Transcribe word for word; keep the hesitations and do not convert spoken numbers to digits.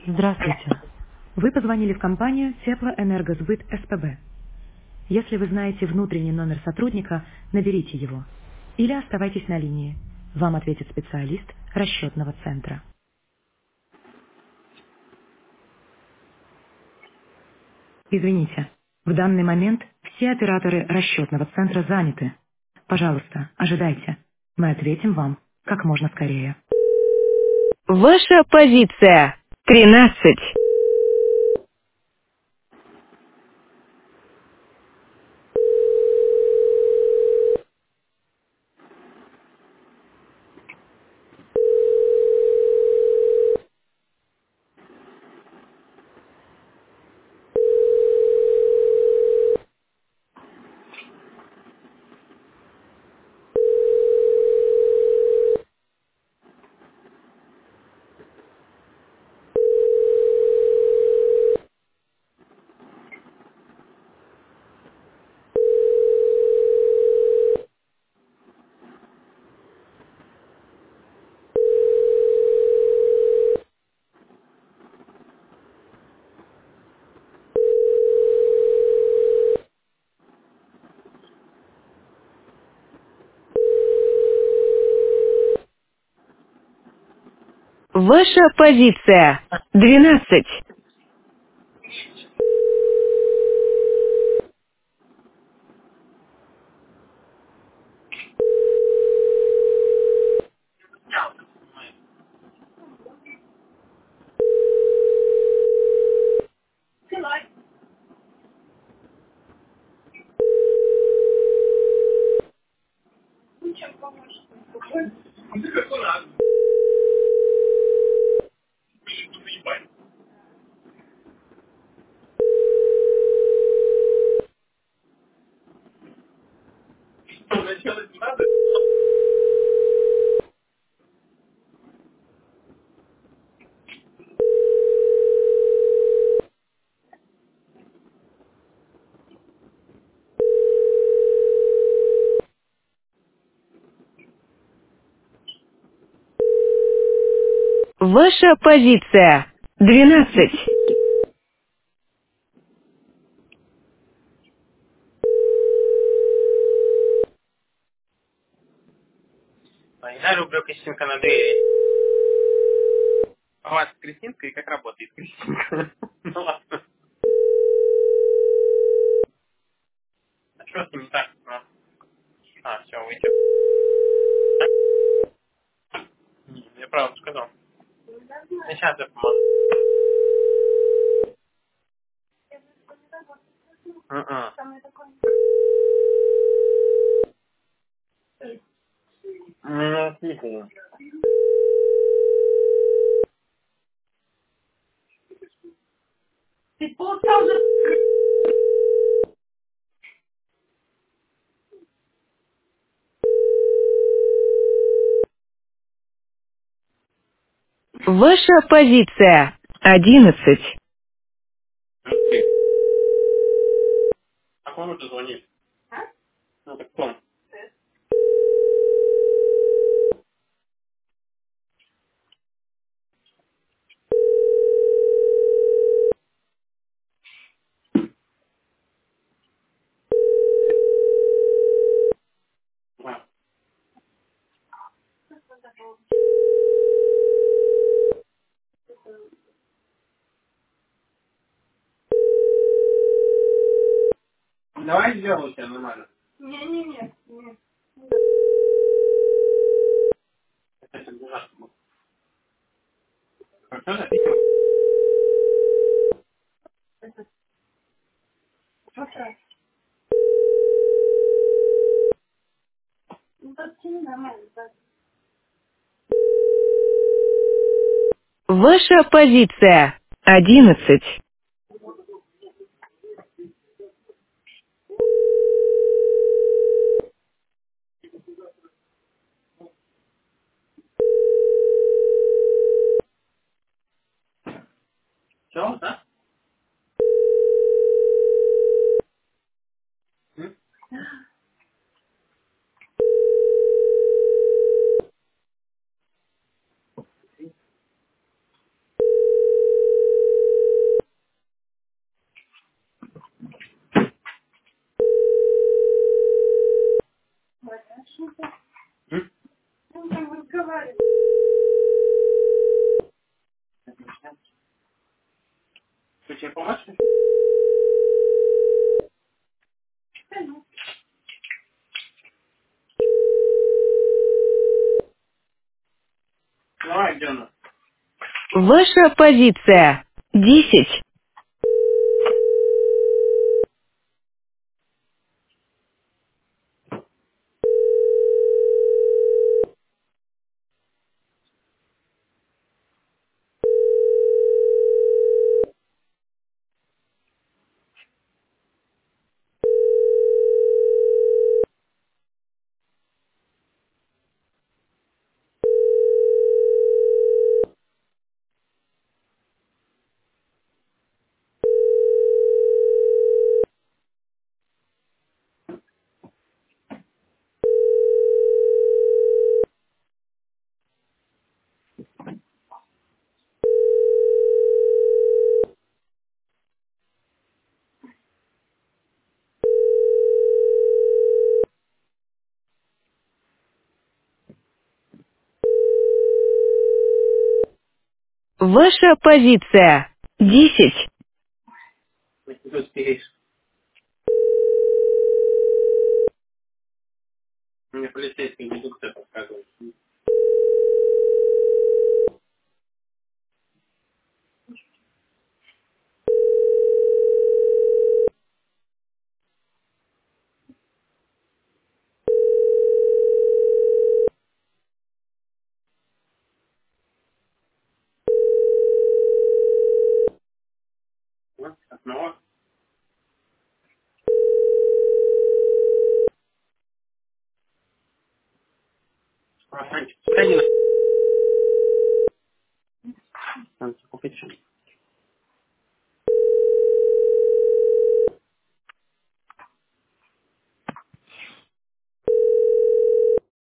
Здравствуйте. Вы позвонили в компанию Теплоэнергосбыт СПБ. Если вы знаете внутренний номер сотрудника, наберите его. Или оставайтесь на линии. Вам ответит специалист расчетного центра. Извините, в данный момент все операторы расчетного центра заняты. Пожалуйста, ожидайте. Мы ответим вам как можно скорее. Ваша позиция тринадцать. Ваша позиция двенадцать. Ваша позиция двенадцать. А Я люблю Кристинка на двери. А у вас Кристинка и как работает Кристинка? Ну ладно. А что с ним не так? Ну, А, все, выйдет. Я правду сказал. Я сейчас я помогу. М-м. Ну, отлично. Ваша позиция одиннадцать. Окей. А кому ты звонишь? Ну, так кто? А. Давай сделаю тебя нормально. Это ужасно. Хорошо, записывай. Ваша позиция одиннадцать. Все, да? М? Ты тебе помочь? Давай, Дена. Ваша позиция. Десять. Ваша позиция. Десять. Если ты успеешь. Мне полицейский дедукция подсказывает.